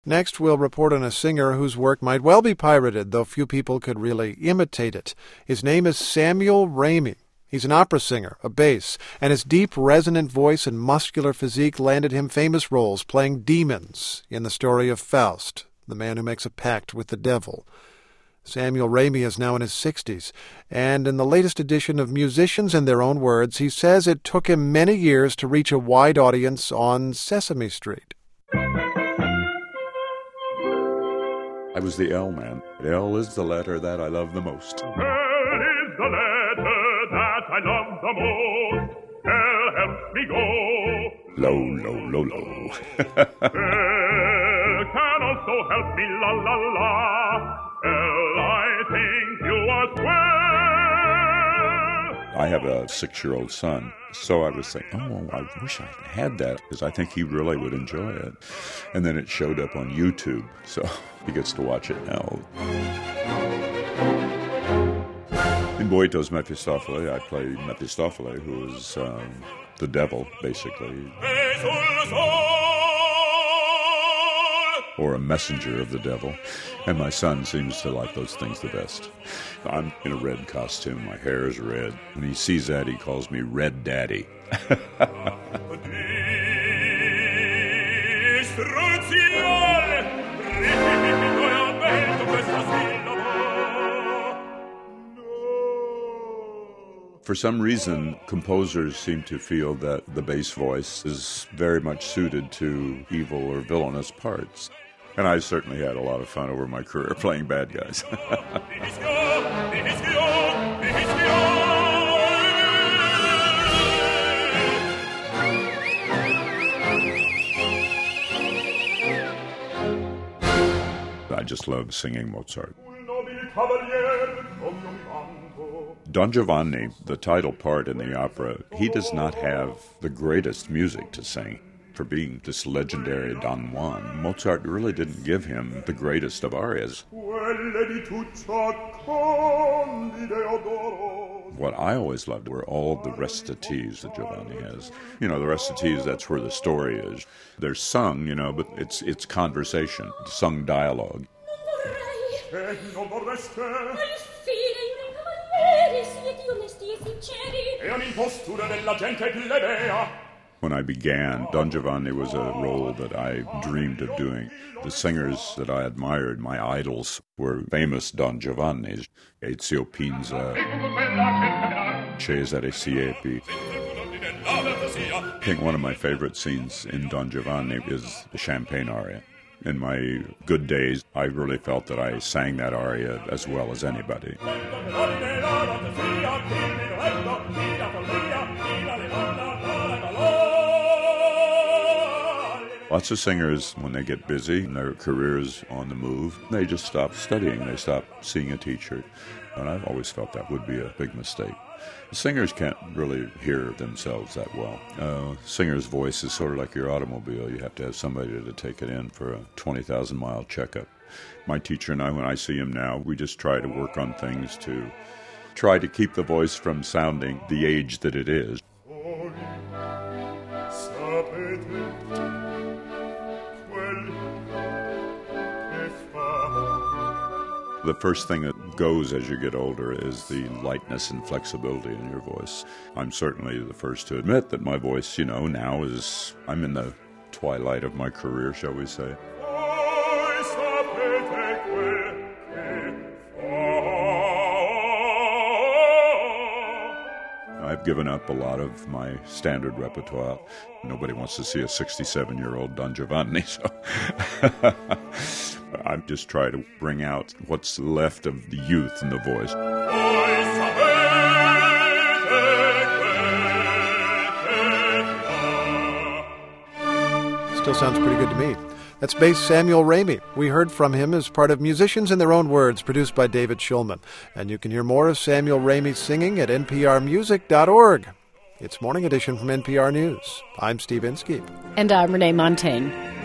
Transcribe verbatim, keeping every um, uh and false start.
Next, we'll report on a singer whose work might well be pirated, though few people could really imitate it. His name is Samuel Ramey. He's an opera singer, a bass, and his deep, resonant voice and muscular physique landed him famous roles playing demons in the story of Faust, the man who makes a pact with the devil. Samuel Ramey is now in his sixties, and in the latest edition of Musicians in Their Own Words, he says it took him many years to reach a wide audience on Sesame Street. I was the L man. L is the letter that I love the most. L is the letter that I love the most. L helps me go. Low, low, low, low. L can also help me la la la. L, I think you as well. I have a six-year-old son, so I was thinking, oh, I wish I had that, because I think he really would enjoy it. And then it showed up on YouTube, so he gets to watch it now. In Boito's Mephistopheles, I play Mephistopheles, who is um, the devil, basically, or a messenger of the devil. And my son seems to like those things the best. I'm in a red costume. My hair is red. When he sees that, he calls me Red Daddy. For some reason, composers seem to feel that the bass voice is very much suited to evil or villainous parts. And I certainly had a lot of fun over my career playing bad guys. I just love singing Mozart. Don Giovanni, the title part in the opera, he does not have the greatest music to sing. For being this legendary Don Juan, Mozart really didn't give him the greatest of arias. What I always loved were all the recitatives that Giovanni has. You know, the recitatives, that's where the story is. They're sung, you know, but it's it's conversation, sung dialogue. When I began, Don Giovanni was a role that I dreamed of doing. The singers that I admired, my idols, were famous Don Giovannis. Ezio Pinza, Cesare Siepi. I think one of my favorite scenes in Don Giovanni is the Champagne aria. In my good days, I really felt that I sang that aria as well as anybody. Lots of singers, when they get busy and their career's on the move, they just stop studying. They stop seeing a teacher. And I've always felt that would be a big mistake. Singers can't really hear themselves that well. Uh, singer's voice is sort of like your automobile. You have to have somebody to take it in for a twenty thousand mile checkup. My teacher and I, when I see him now, we just try to work on things to try to keep the voice from sounding the age that it is. The first thing that goes as you get older is the lightness and flexibility in your voice. I'm certainly the first to admit that my voice, you know, now is, I'm in the twilight of my career, shall we say. I've given up a lot of my standard repertoire. Nobody wants to see a sixty-seven-year-old Don Giovanni, so I just try to bring out what's left of the youth in the voice. Still sounds pretty good to me. That's bass Samuel Ramey. We heard from him as part of Musicians in Their Own Words, produced by David Shulman. And you can hear more of Samuel Ramey's singing at n p r music dot org. It's Morning Edition from N P R News. I'm Steve Inskeep. And I'm Renee Montaigne.